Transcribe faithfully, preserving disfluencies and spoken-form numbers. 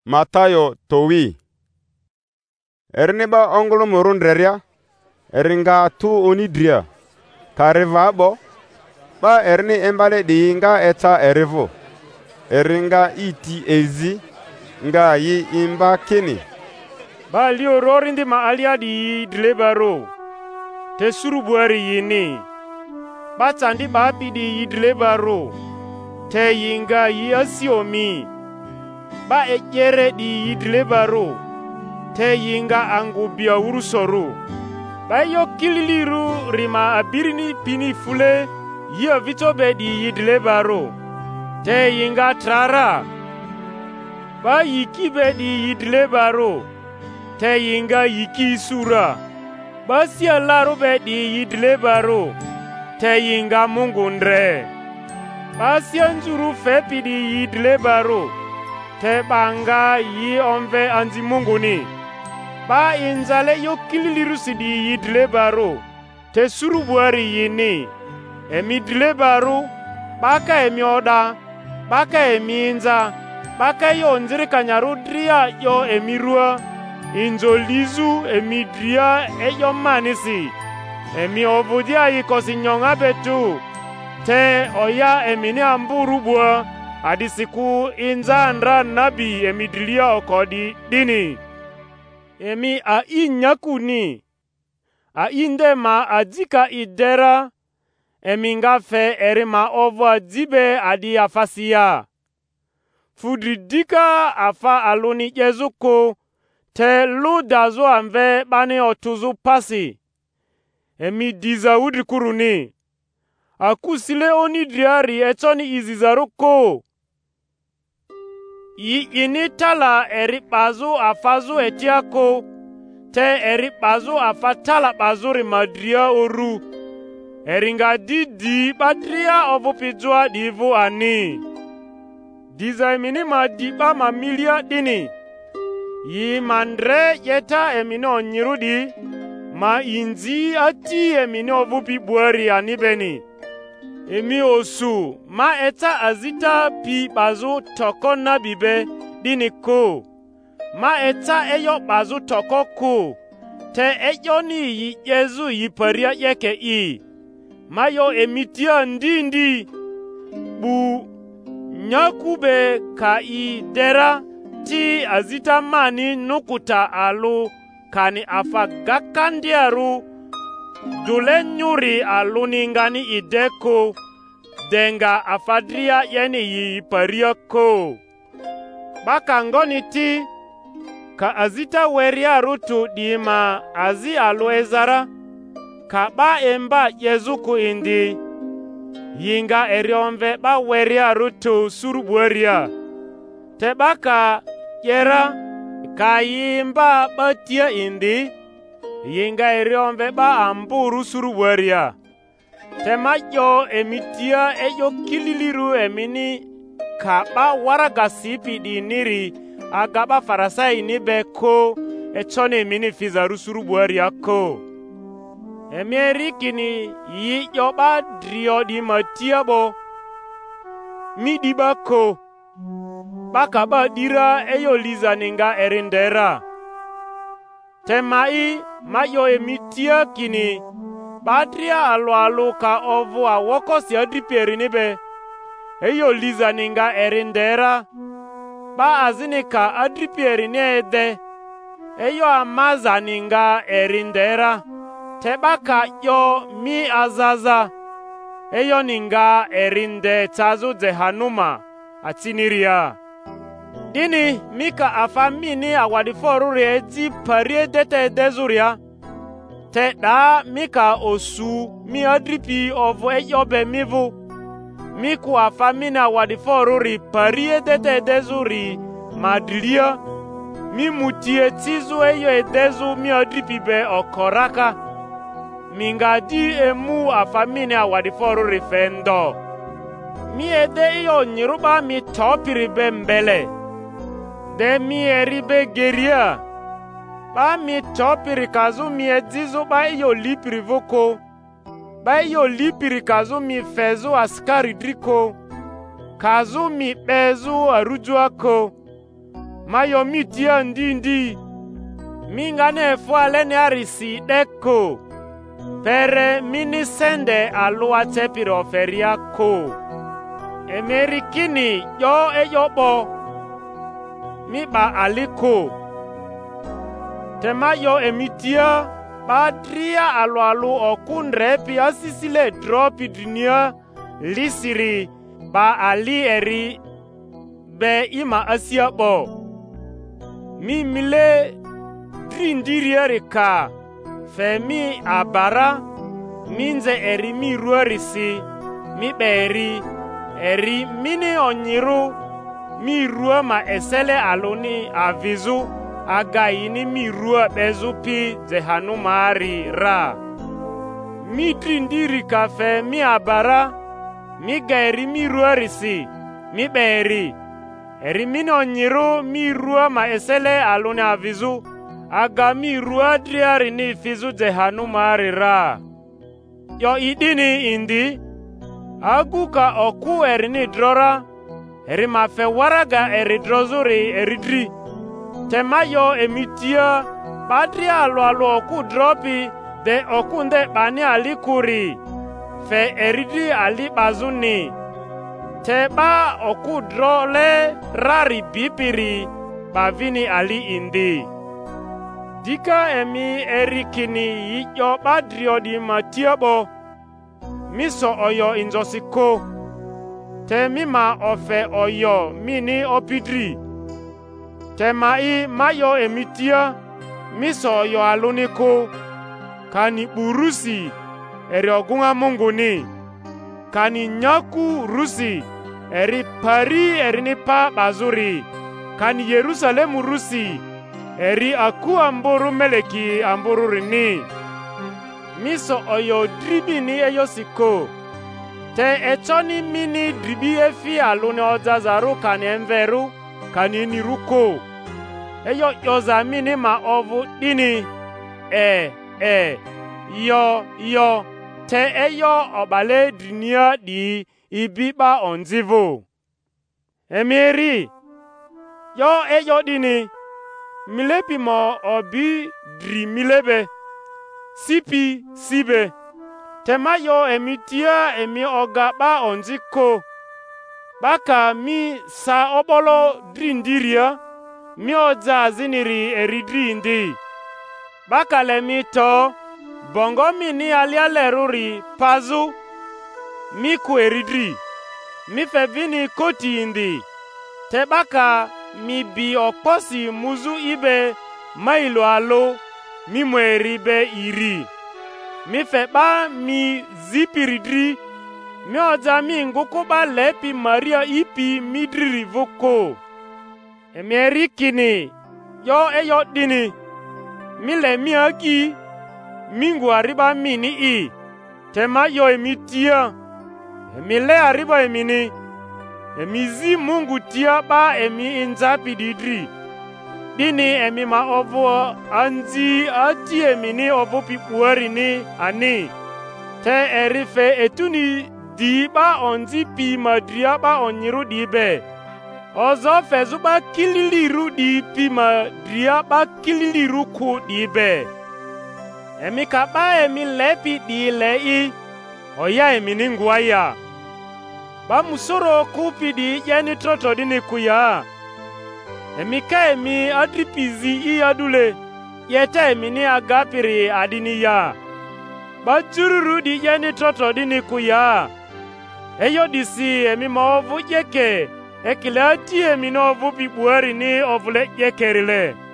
Matayo towi. Erniba ongolo morundreria. Eringa tu onidria. Kariva bo. Ba erni embale di nga eta erivo. Eringa iti ezi. Nga yi imba kini. Ba liyo rorindi ma alia di dlebaro. Te surubuari yini. Ba tandi ba pidi yi dlebaro. Te yinga yi asiomi. Ba ejere di yi dlebaro. Te yinga angubia urusoru. Ba yo kililiru rima abirini pini fule. Yi avitobe di yi dlebaro. Te yinga trara. Ba yiki be di yi dlebaro. Te yinga yiki sura. Ba siya laro be di yi dlebaro. Te yinga mungundre. Ba siya nzuru fepi di yi dlebaro. Te banga yi onve anzi munguni. Ba inzale yo kililirusi di yi dlebaro. Te surubuari yini. Emi dlebaro. Baka emi oda. Baka emi inza. Baka yo nziri kanyaru dria yo emi rua. Inzo lizu emi dria e yo manisi. Emi ovudia yi kosi nyonga betu. Te oya emi ni amburu bua. Adisiku inza andra nabi emi dlia okodi dini. Emi a inyakuni. A inde ma adika idera. Emi nga fe erima ovo adibe adi afasiya. Fudridika afa aloni yezuko. Te lu dazo amve bane otuzu pasi. Emi diza udrikuruni. Akusile oni driari etoni izizaruko. Yi ini tala eri bazu afazu etiako. Te eri bazu afatala bazuri madria oru. Eringa didi badria ovupijua divu ani. Diza emini madiba mamilia dini. Yi mandre yeta emini onyirudi. Ma inzi ati emini ovupi buari anibeni. Emi osu ma eta azita pi bazu toko na bibe dini ko. Ma eta eyo bazu toko ko. Te eyo ni yi yezu yi paria yeke i. Ma yo emitia ndindi. Bu nyakube ka i dera. Ti azita mani nukuta alu. Kani afa gakandiaru. Dule nyuri aluni ngani ideko. Denga afadria yeni yi paria ko. Baka ngoni ti. Ka azita weria rutu dima azi alu ezara. Ka ba emba yezuku indi. Yinga erionve ba weria rutu surubuaria. Te baka yera. Ka yimba batia indi. Yinga erionve ba amburu surubuaria. Te majo emitia eyo kililiru emini. Ka ba waragasipi di niri. Agaba farasai ni beko. Echone emini fizaru surubuaria ko. Emerikini yi yoba drio di matiabo. Midi bako. Baka ba dira eyo liza ninga erindera. Temai mayo emitia kini. Badria alu alu ka ovu a woko si adriperi nibe. Eyo liza ninga erindera. Ba azinika adriperi ne ede. Eyo amaza ninga erindera. Tebaka yo mi azaza. Eyo ninga erinde tazu zehanuma atiniria. Dini mika afamini awadiforuri eti parie dete dezuria. Te da mika osu mi adripi ovo eyo be mivu. Miku afamini awadiforuri parie dete dezuri madlia. Mi mutie tizu eyo edezu mi adripi be okoraka. Mingadi emu afamine awadiforu rifendo. Mi ede iyo nyiruba mi topiri be mbele. De mi eribe geria. Ba mi topiri kazu mi edizu ba iyo lipiri voko. Ba iyo lipiri kazu mi fezu askari driko. Kazu mi bezu arujuako. mayo mitia ndindi mingane fualene arisi deko pere mini sende alua tepiro feria ko emerikini yo eyobo mi ba aliko temayo emitia badria alu alu okundre pi asisile dropi dunia lisiri ba ali eri be ima asia bo mi mile drindirierika fe mi abara minze eri mi ruorisi mi beri eri mini onyiru mi ruo ma esele aluni avizu agayini mi ruo bezu pi zehanumari ra mi drindirika fe mi abara mi gairi mi ruorisi mi beri eri mini onyiru mi ruo ma esele aluni avizu aga mi ruo driari ni fizu zehanumari ra yo idini indi aguka oku eri ni drora eri mafe waraga eri drozuri eridri temayo emitia badri alu alu oku dropi de okunde bani alikuri fe eridri ali bazuni teba oku drole rari bipiri bavini ali indi dika emi erikini yiyo badri odi matiabo miso oyo inzosiko te mima ofe oyo mini opidri te mai mayo emitia miso oyo aluniko kani burusi eri ogunga munguni kani nyaku rusi eri pari eri nipa bazuri kani Yerusalemu rusi eri aku amburu meleki amburu rini miso oyo dribi ni eyosiko te echoni mini dribi efi alune ozazaru kani enveru kani niruko eyo yoza mini ma ovu dini e e yo yo te eyo obale dunia di ibiba onzivo emiri yo eyo dini milepi mo obi dri milebe sipi sibe temayo emitia emi ogaba onziko baka mi sa obolo drindiria mi oza ziniri eridri indi baka le mi to bongo mi ni aliale ruri pazu mi ku eridri mi fevini koti indi te baka mi bi okposi muzu ibe mailo alo mi mweri be iri mi feba mi zipiridri mi oja mi ngukuba lepi Maria ipi midri voko emi kini yo eyo dini mi le mi aki mingu ariba mini i tema yo emi tia emi le ariba emi ni emi zi mungu tia ba emi inzapi didri dini emi ma ovo anzi ati emi ni ovo pipuari ni ani te erife etuni di ba onzi pi madria ba onyiru di be ozo fezu ba kililiru di pi madria ba kililiru ku di be emi ka ba emi lepi di lei oya emi ni nguaya ba musoro kupi di yeni troto dini kuya emi ka emi adripizi i adule yeta emi ni agapiri adini ya ba chururu di yeni troto dini kuya eyo disi emi ma ovu yeke ekile ati emi no ovu pibuari ni ovule yekerile